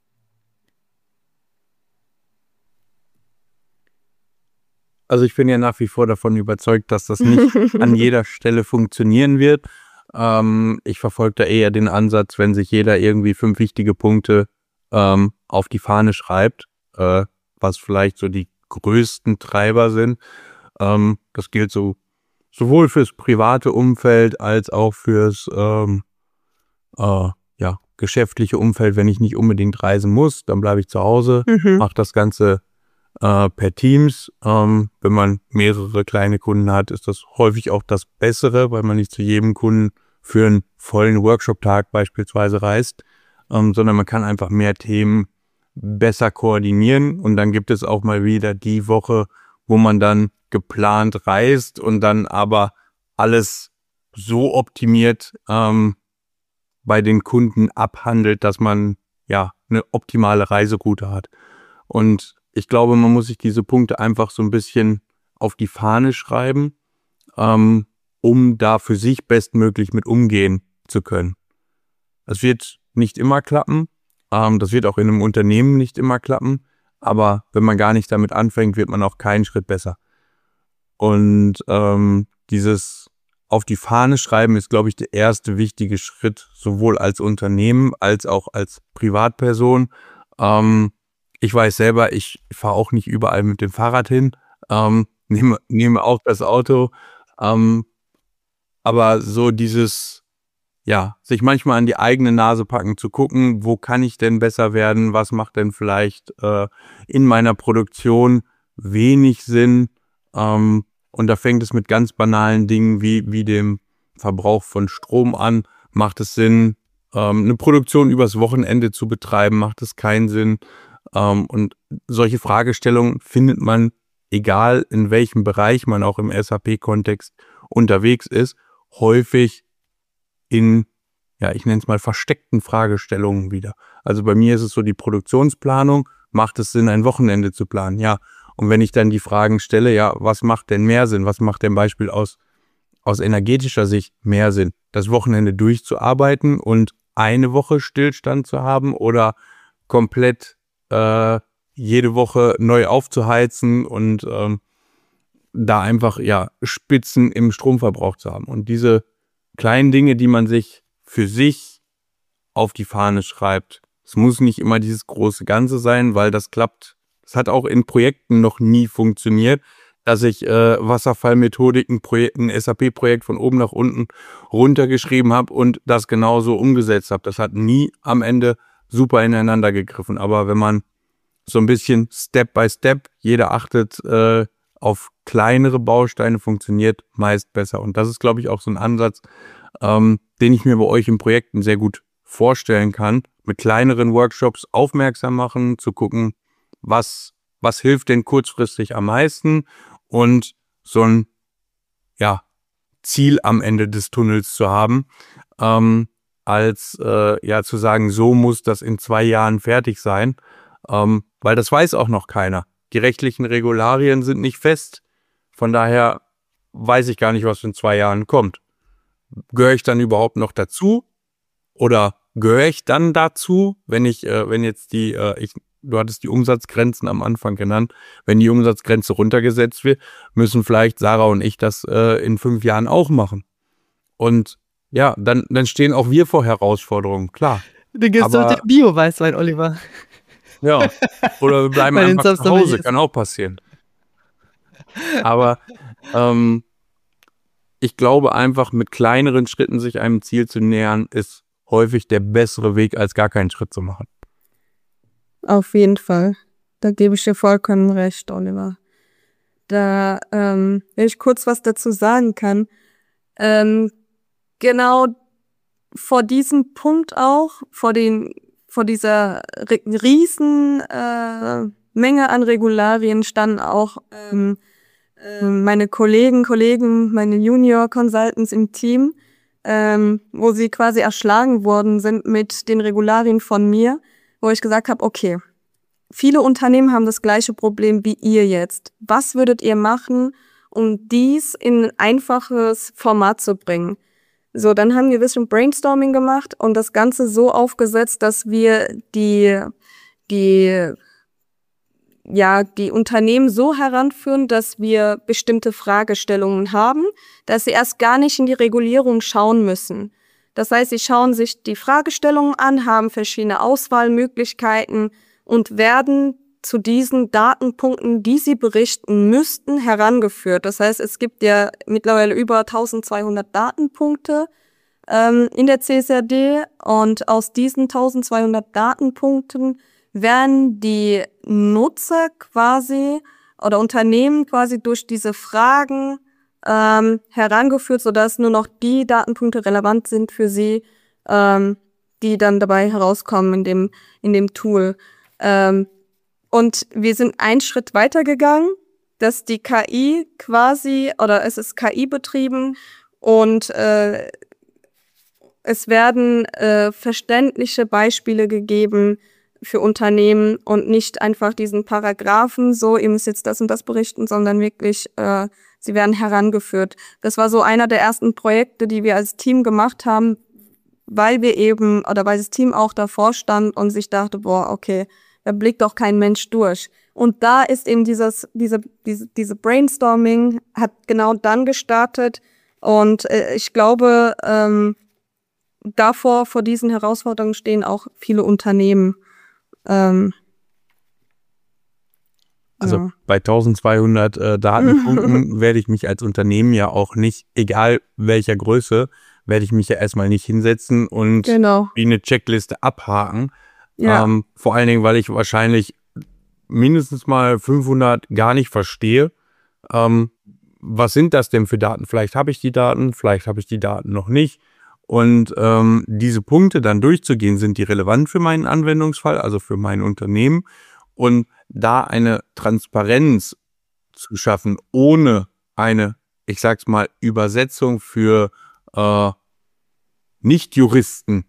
Also ich bin ja nach wie vor davon überzeugt, dass das nicht an jeder Stelle funktionieren wird. Ich verfolge da eher den Ansatz, wenn sich jeder irgendwie 5 wichtige Punkte auf die Fahne schreibt, was vielleicht so die größten Treiber sind. Das gilt sowohl fürs private Umfeld als auch fürs geschäftliche Umfeld. Wenn ich nicht unbedingt reisen muss, dann bleibe ich zu Hause, mache das Ganze per Teams. Wenn man mehrere kleine Kunden hat, ist das häufig auch das Bessere, weil man nicht zu jedem Kunden für einen vollen Workshop-Tag beispielsweise reist, sondern man kann einfach mehr Themen besser koordinieren. Und dann gibt es auch mal wieder die Woche, wo man dann geplant reist und dann aber alles so optimiert bei den Kunden abhandelt, dass man ja eine optimale Reiseroute hat. Und ich glaube, man muss sich diese Punkte einfach so ein bisschen auf die Fahne schreiben, um da für sich bestmöglich mit umgehen zu können. Es wird nicht immer klappen, das wird auch in einem Unternehmen nicht immer klappen, aber wenn man gar nicht damit anfängt, wird man auch keinen Schritt besser. Und dieses auf die Fahne schreiben ist, glaube ich, der erste wichtige Schritt, sowohl als Unternehmen als auch als Privatperson. Ich weiß selber, ich fahre auch nicht überall mit dem Fahrrad hin, nehme auch das Auto, aber so dieses, ja, sich manchmal an die eigene Nase packen, zu gucken, wo kann ich denn besser werden, was macht denn vielleicht in meiner Produktion wenig Sinn, und da fängt es mit ganz banalen Dingen wie dem Verbrauch von Strom an. Macht es Sinn, eine Produktion übers Wochenende zu betreiben? Macht es keinen Sinn? Und solche Fragestellungen findet man, egal in welchem Bereich man auch im SAP-Kontext unterwegs ist, häufig in, ja, ich nenne es mal versteckten Fragestellungen wieder. Also bei mir ist es so die Produktionsplanung. Macht es Sinn, ein Wochenende zu planen? Ja. Und wenn ich dann die Fragen stelle, ja, was macht denn mehr Sinn? Was macht denn Beispiel aus energetischer Sicht mehr Sinn? Das Wochenende durchzuarbeiten und eine Woche Stillstand zu haben oder komplett jede Woche neu aufzuheizen und da einfach, ja, Spitzen im Stromverbrauch zu haben. Und diese kleinen Dinge, die man sich für sich auf die Fahne schreibt, es muss nicht immer dieses große Ganze sein, weil das klappt. Es hat auch in Projekten noch nie funktioniert, dass ich Wasserfallmethodiken, ein SAP-Projekt von oben nach unten runtergeschrieben habe und das genauso umgesetzt habe. Das hat nie am Ende super ineinander gegriffen. Aber wenn man so ein bisschen Step by Step, jeder achtet auf kleinere Bausteine, funktioniert meist besser. Und das ist, glaube ich, auch so ein Ansatz, den ich mir bei euch in Projekten sehr gut vorstellen kann. Mit kleineren Workshops aufmerksam machen, zu gucken, was hilft denn kurzfristig am meisten und so ein, ja, Ziel am Ende des Tunnels zu haben, als ja zu sagen, so muss das in 2 Jahren fertig sein, weil das weiß auch noch keiner. Die rechtlichen Regularien sind nicht fest, von daher weiß ich gar nicht, was in 2 Jahren kommt. Gehöre ich dann überhaupt noch dazu oder gehöre ich dann dazu, wenn jetzt du hattest die Umsatzgrenzen am Anfang genannt. Wenn die Umsatzgrenze runtergesetzt wird, müssen vielleicht Sarah und ich das in 5 Jahren auch machen. Und ja, dann stehen auch wir vor Herausforderungen, klar. Du gibst doch den Bio-Weißwein, Oliver. Ja, oder wir bleiben einfach zu Hause, kann auch passieren. Aber ich glaube einfach, mit kleineren Schritten sich einem Ziel zu nähern, ist häufig der bessere Weg, als gar keinen Schritt zu machen. Auf jeden Fall. Da gebe ich dir vollkommen recht, Oliver. Da, wenn ich kurz was dazu sagen kann, genau vor diesem Punkt auch, vor dieser riesen Menge an Regularien standen auch meine Kollegen, meine Junior Consultants im Team, wo sie quasi erschlagen worden sind mit den Regularien von mir, wo ich gesagt habe, okay, viele Unternehmen haben das gleiche Problem wie ihr jetzt. Was würdet ihr machen, um dies in ein einfaches Format zu bringen? So, dann haben wir ein bisschen Brainstorming gemacht und das Ganze so aufgesetzt, dass wir die Unternehmen so heranführen, dass wir bestimmte Fragestellungen haben, dass sie erst gar nicht in die Regulierung schauen müssen. Das heißt, sie schauen sich die Fragestellungen an, haben verschiedene Auswahlmöglichkeiten und werden zu diesen Datenpunkten, die sie berichten müssten, herangeführt. Das heißt, es gibt ja mittlerweile über 1200 Datenpunkte in der CSRD und aus diesen 1200 Datenpunkten werden die Nutzer quasi oder Unternehmen quasi durch diese Fragen herangeführt, sodass nur noch die Datenpunkte relevant sind für sie, die dann dabei herauskommen in dem Tool. Und wir sind einen Schritt weitergegangen, dass die KI quasi, oder es ist KI betrieben und es werden verständliche Beispiele gegeben, für Unternehmen und nicht einfach diesen Paragraphen, so, ihr müsst jetzt das und das berichten, sondern wirklich, sie werden herangeführt. Das war so einer der ersten Projekte, die wir als Team gemacht haben, weil das Team auch davor stand und sich dachte, boah, okay, da blickt doch kein Mensch durch. Und da ist eben diese Brainstorming hat genau dann gestartet. Und ich glaube, vor diesen Herausforderungen stehen auch viele Unternehmen. Also bei 1200 Datenpunkten werde ich mich als Unternehmen ja auch nicht, egal welcher Größe, werde ich mich ja erstmal nicht hinsetzen und wie eine Checkliste abhaken. Ja. Vor allen Dingen, weil ich wahrscheinlich mindestens mal 500 gar nicht verstehe. Was sind das denn für Daten? Vielleicht habe ich die Daten, vielleicht habe ich die Daten noch nicht. Und diese Punkte dann durchzugehen, sind die relevant für meinen Anwendungsfall, also für mein Unternehmen. Und da eine Transparenz zu schaffen, ohne eine, ich sag's mal, Übersetzung für Nicht-Juristen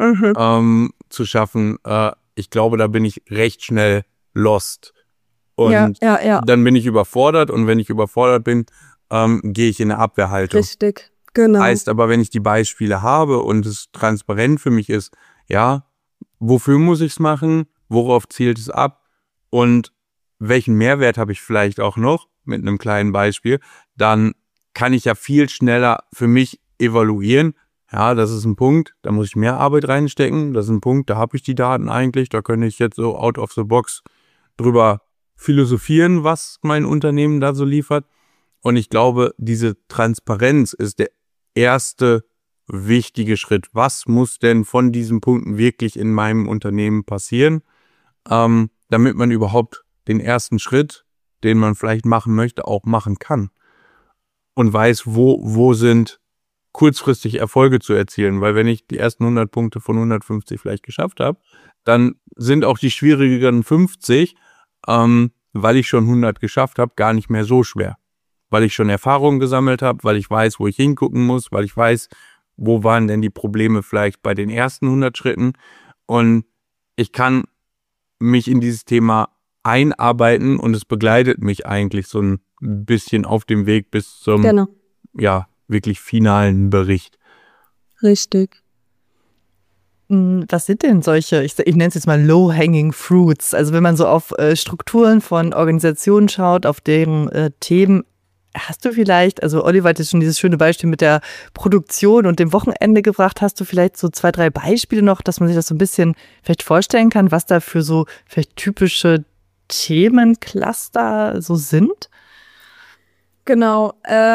zu schaffen, ich glaube, da bin ich recht schnell lost. Und dann bin ich überfordert, und wenn ich überfordert bin, gehe ich in eine Abwehrhaltung. Richtig, genau. Heißt aber, wenn ich die Beispiele habe und es transparent für mich ist, ja, wofür muss ich es machen, worauf zielt es ab und welchen Mehrwert habe ich vielleicht auch noch mit einem kleinen Beispiel, dann kann ich ja viel schneller für mich evaluieren. Ja, das ist ein Punkt, da muss ich mehr Arbeit reinstecken. Das ist ein Punkt, da habe ich die Daten eigentlich. Da könnte ich jetzt so out of the box drüber philosophieren, was mein Unternehmen da so liefert. Und ich glaube, diese Transparenz ist der erste wichtige Schritt. Was muss denn von diesen Punkten wirklich in meinem Unternehmen passieren, damit man überhaupt den ersten Schritt, den man vielleicht machen möchte, auch machen kann. Und weiß, wo sind kurzfristig Erfolge zu erzielen. Weil wenn ich die ersten 100 Punkte von 150 vielleicht geschafft habe, dann sind auch die schwierigeren 50, weil ich schon 100 geschafft habe, gar nicht mehr so schwer. Weil ich schon Erfahrungen gesammelt habe, weil ich weiß, wo ich hingucken muss, weil ich weiß, wo waren denn die Probleme vielleicht bei den ersten 100 Schritten. Und ich kann mich in dieses Thema einarbeiten und es begleitet mich eigentlich so ein bisschen auf dem Weg bis zum wirklich finalen Bericht. Richtig. Was sind denn solche, ich nenne es jetzt mal Low-Hanging Fruits? Also wenn man so auf Strukturen von Organisationen schaut, auf deren Themen, hast du vielleicht, also Oliver hat jetzt schon dieses schöne Beispiel mit der Produktion und dem Wochenende gebracht, hast du vielleicht so 2, 3 Beispiele noch, dass man sich das so ein bisschen vielleicht vorstellen kann, was da für so vielleicht typische Themencluster so sind? Genau,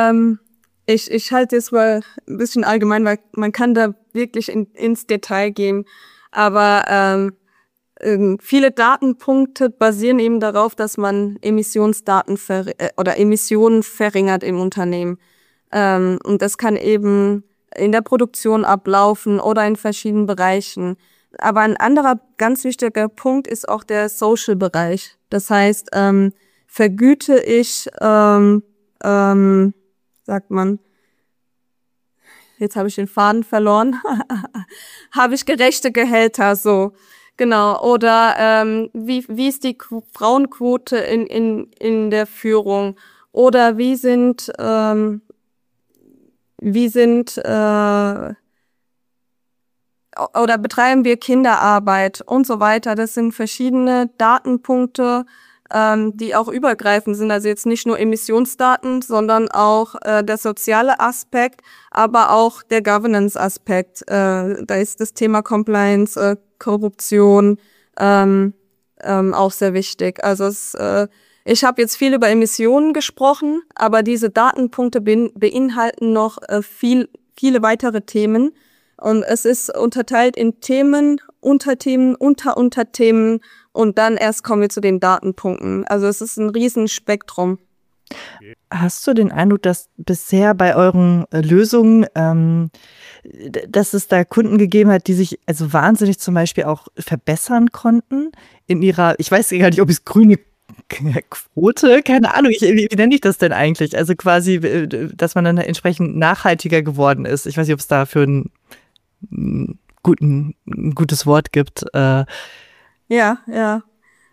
ich halte es mal ein bisschen allgemein, weil man kann da wirklich ins Detail gehen. Aber viele Datenpunkte basieren eben darauf, dass man Emissionsdaten oder Emissionen verringert im Unternehmen. Und das kann eben in der Produktion ablaufen oder in verschiedenen Bereichen. Aber ein anderer ganz wichtiger Punkt ist auch der Social-Bereich. Das heißt, vergüte ich sagt man, jetzt habe ich den Faden verloren, habe ich gerechte Gehälter, so, genau, oder wie ist die Frauenquote in der Führung, oder wie sind oder betreiben wir Kinderarbeit und so weiter. Das sind verschiedene Datenpunkte, die auch übergreifend sind, also jetzt nicht nur Emissionsdaten, sondern auch der soziale Aspekt, aber auch der Governance-Aspekt. Da ist das Thema Compliance, Korruption auch sehr wichtig. Also ich habe jetzt viel über Emissionen gesprochen, aber diese Datenpunkte beinhalten noch viele weitere Themen. Und es ist unterteilt in Themen, Unterthemen, Unterthemen und dann erst kommen wir zu den Datenpunkten. Also es ist ein Riesenspektrum. Hast du den Eindruck, dass bisher bei euren Lösungen, dass es da Kunden gegeben hat, die sich also wahnsinnig zum Beispiel auch verbessern konnten in ihrer, ich weiß gar nicht, ob es grüne Quote, keine Ahnung, wie nenne ich das denn eigentlich? Also quasi, dass man dann entsprechend nachhaltiger geworden ist. Ich weiß nicht, ob es da für ein gutes Wort gibt. Ja.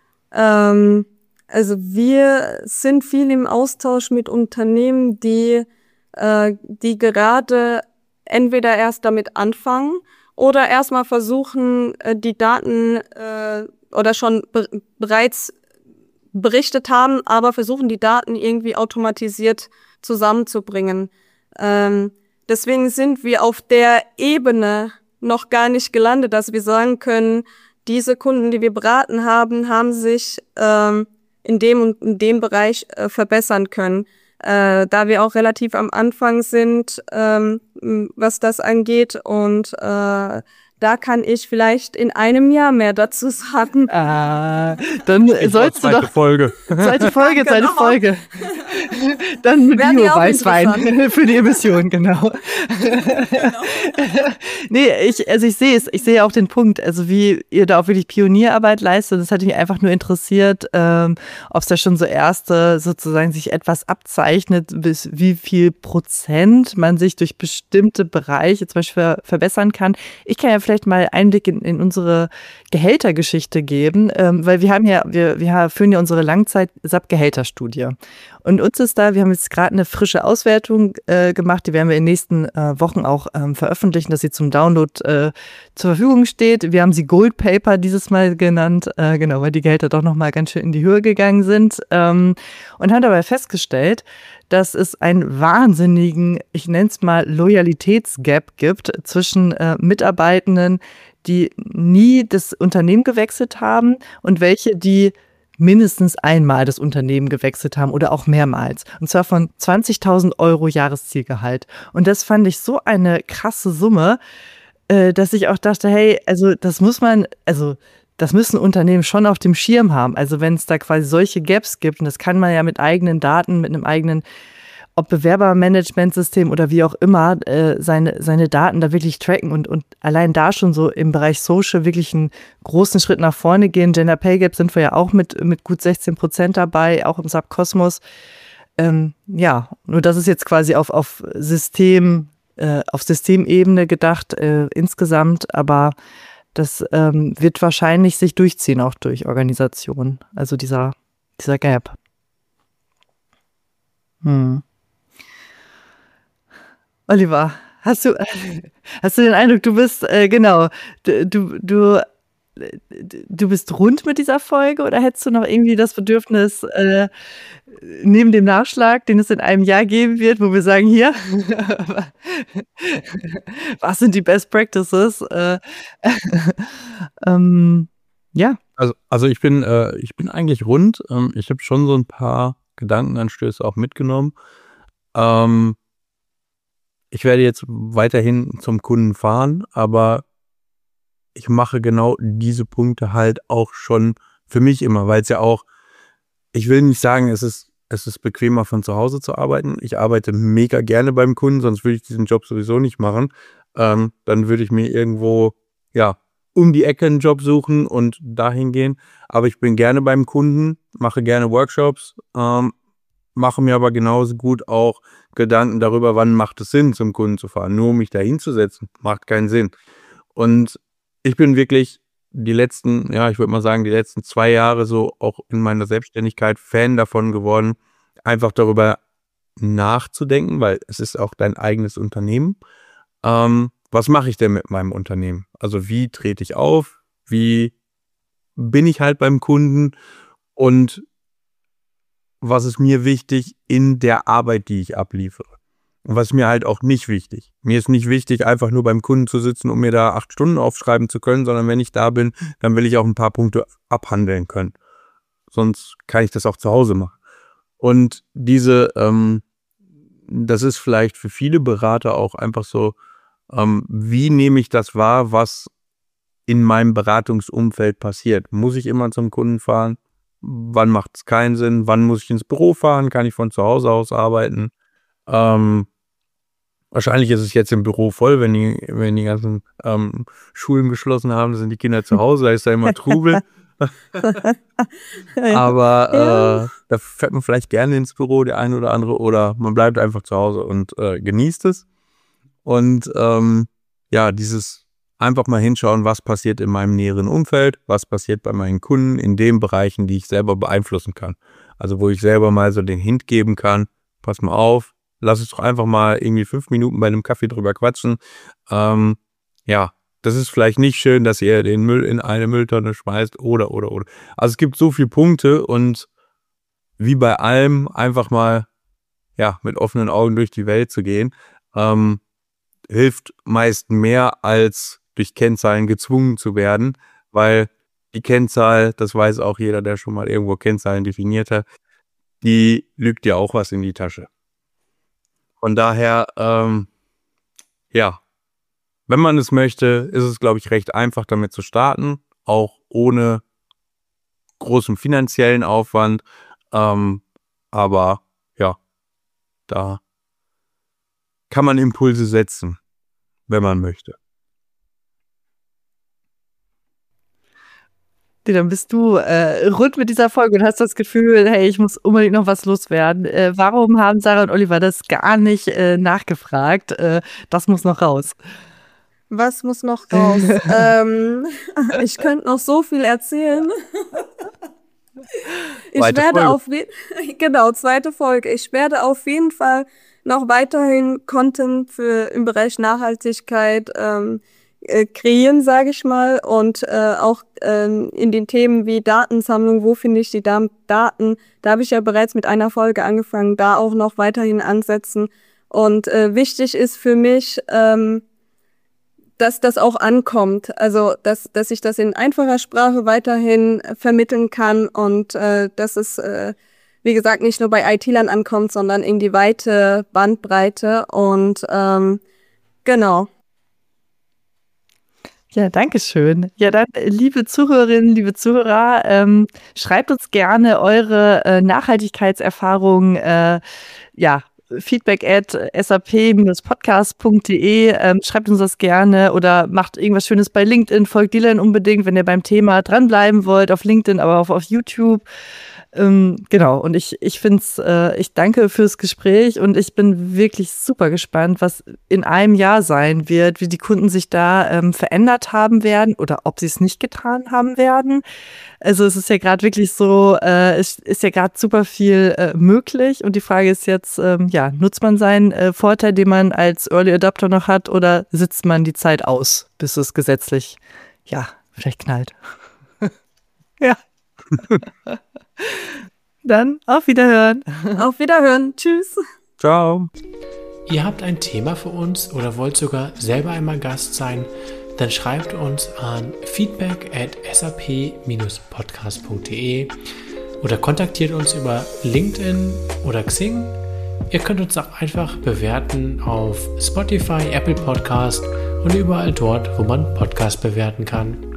Also wir sind viel im Austausch mit Unternehmen, die gerade entweder erst damit anfangen oder erstmal versuchen, die Daten oder schon bereits berichtet haben, aber versuchen, die Daten irgendwie automatisiert zusammenzubringen. Deswegen sind wir auf der Ebene noch gar nicht gelandet, dass wir sagen können, diese Kunden, die wir beraten haben, haben sich in dem und in dem Bereich verbessern können. Da wir auch relativ am Anfang sind, was das angeht. Und da kann ich vielleicht in einem Jahr mehr dazu sagen. Dann sollst du doch... Folge. Zweite Folge. Dann mit Bio-Weißwein für die Emission, genau. Nee, ich sehe auch den Punkt, also wie ihr da auch wirklich Pionierarbeit leistet. Das hat mich einfach nur interessiert, ob es da schon so erste sozusagen sich etwas abzeichnet, bis wie viel Prozent man sich durch bestimmte Bereiche zum Beispiel verbessern kann. Ich kann ja vielleicht mal Einblick in unsere Gehältergeschichte geben, weil wir führen ja unsere Langzeit-SAP-Gehälterstudie. Und uns ist wir haben jetzt gerade eine frische Auswertung gemacht, die werden wir in den nächsten Wochen auch veröffentlichen, dass sie zum Download zur Verfügung steht. Wir haben sie Gold Paper dieses Mal genannt, genau, weil die Gehälter doch nochmal ganz schön in die Höhe gegangen sind, und haben dabei festgestellt, dass es einen wahnsinnigen, ich nenne es mal Loyalitätsgap gibt zwischen Mitarbeitenden, die nie das Unternehmen gewechselt haben und welche, die mindestens einmal das Unternehmen gewechselt haben oder auch mehrmals. Und zwar von 20.000 € Jahreszielgehalt. Und das fand ich so eine krasse Summe, dass ich auch dachte, hey, also das müssen Unternehmen schon auf dem Schirm haben. Also wenn es da quasi solche Gaps gibt, und das kann man ja mit eigenen Daten, mit einem eigenen, ob Bewerbermanagementsystem oder wie auch immer, seine Daten da wirklich tracken und allein da schon so im Bereich Social wirklich einen großen Schritt nach vorne gehen. Gender Pay Gap sind wir ja auch mit gut 16% dabei, auch im SAP Kosmos. Ja, nur das ist jetzt quasi auf Systemebene gedacht insgesamt, aber das wird wahrscheinlich sich durchziehen, auch durch Organisationen. Also dieser Gap. Oliver, hast du den Eindruck, du bist, du bist rund mit dieser Folge, oder hättest du noch irgendwie das Bedürfnis, neben dem Nachschlag, den es in einem Jahr geben wird, wo wir sagen, hier, was sind die Best Practices? Ja. Also ich bin eigentlich rund. Ich habe schon so ein paar Gedankenanstöße auch mitgenommen. Ich werde jetzt weiterhin zum Kunden fahren, aber ich mache genau diese Punkte halt auch schon für mich immer, weil es ja auch, ich will nicht sagen, es ist bequemer von zu Hause zu arbeiten. Ich arbeite mega gerne beim Kunden, sonst würde ich diesen Job sowieso nicht machen. Dann würde ich mir irgendwo, um die Ecke einen Job suchen und dahin gehen. Aber ich bin gerne beim Kunden, mache gerne Workshops, mache mir aber genauso gut auch Gedanken darüber, wann macht es Sinn, zum Kunden zu fahren. Nur um mich da hinzusetzen, macht keinen Sinn. Und ich bin wirklich die letzten 2 Jahre so auch in meiner Selbstständigkeit Fan davon geworden, einfach darüber nachzudenken, weil es ist auch dein eigenes Unternehmen. Was mache ich denn mit meinem Unternehmen? Also wie trete ich auf? Wie bin ich halt beim Kunden? Und was ist mir wichtig in der Arbeit, die ich abliefere? Und was ist mir halt auch nicht wichtig? Mir ist nicht wichtig, einfach nur beim Kunden zu sitzen, um mir da 8 Stunden aufschreiben zu können, sondern wenn ich da bin, dann will ich auch ein paar Punkte abhandeln können. Sonst kann ich das auch zu Hause machen. Und das ist vielleicht für viele Berater auch einfach so, wie nehme ich das wahr, was in meinem Beratungsumfeld passiert? Muss ich immer zum Kunden fahren? Wann macht es keinen Sinn? Wann muss ich ins Büro fahren? Kann ich von zu Hause aus arbeiten? Wahrscheinlich ist es jetzt im Büro voll, wenn die ganzen Schulen geschlossen haben, sind die Kinder zu Hause, da ist da immer Trubel. Aber da fährt man vielleicht gerne ins Büro, der eine oder andere, oder man bleibt einfach zu Hause und genießt es. Und dieses einfach mal hinschauen, was passiert in meinem näheren Umfeld, was passiert bei meinen Kunden in den Bereichen, die ich selber beeinflussen kann. Also wo ich selber mal so den Hint geben kann, pass mal auf, lass uns doch einfach mal irgendwie 5 Minuten bei einem Kaffee drüber quatschen. Ja, das ist vielleicht nicht schön, dass ihr den Müll in eine Mülltonne schmeißt oder. Also es gibt so viele Punkte und wie bei allem einfach mal mit offenen Augen durch die Welt zu gehen, hilft meist mehr als durch Kennzahlen gezwungen zu werden, weil die Kennzahl, das weiß auch jeder, der schon mal irgendwo Kennzahlen definiert hat, die lügt ja auch was in die Tasche. Von daher, wenn man es möchte, ist es, glaube ich, recht einfach damit zu starten, auch ohne großen finanziellen Aufwand, aber da kann man Impulse setzen, wenn man möchte. Dann bist du rund mit dieser Folge und hast das Gefühl, hey, ich muss unbedingt noch was loswerden. Warum haben Sarah und Oliver das gar nicht nachgefragt? Das muss noch raus. Was muss noch raus? Ich könnte noch so viel erzählen. Zweite Folge. Ich werde auf jeden Fall noch weiterhin Content im Bereich Nachhaltigkeit kreieren, sage ich mal, und auch in den Themen wie Datensammlung, wo finde ich die Daten, da habe ich ja bereits mit einer Folge angefangen, da auch noch weiterhin ansetzen. Und wichtig ist für mich, dass das auch ankommt, also dass ich das in einfacher Sprache weiterhin vermitteln kann und dass es, wie gesagt, nicht nur bei IT-Lern ankommt, sondern in die weite Bandbreite und genau. Ja, danke schön. Ja, dann, liebe Zuhörerinnen, liebe Zuhörer, schreibt uns gerne eure Nachhaltigkeitserfahrungen, feedback@sap-podcast.de, schreibt uns das gerne oder macht irgendwas Schönes bei LinkedIn, folgt Dylan unbedingt, wenn ihr beim Thema dranbleiben wollt, auf LinkedIn, aber auch auf YouTube. Genau, und ich danke fürs Gespräch und ich bin wirklich super gespannt, was in einem Jahr sein wird, wie die Kunden sich da verändert haben werden oder ob sie es nicht getan haben werden. Also es ist ja gerade wirklich so, es ist ja gerade super viel möglich und die Frage ist jetzt, nutzt man seinen Vorteil, den man als Early Adopter noch hat, oder sitzt man die Zeit aus, bis es gesetzlich, vielleicht knallt. Ja. Dann auf Wiederhören. Auf Wiederhören. Tschüss. Ciao. Ihr habt ein Thema für uns oder wollt sogar selber einmal Gast sein, dann schreibt uns an feedback@sap-podcast.de oder kontaktiert uns über LinkedIn oder Xing. Ihr könnt uns auch einfach bewerten auf Spotify, Apple Podcast und überall dort, wo man Podcast bewerten kann.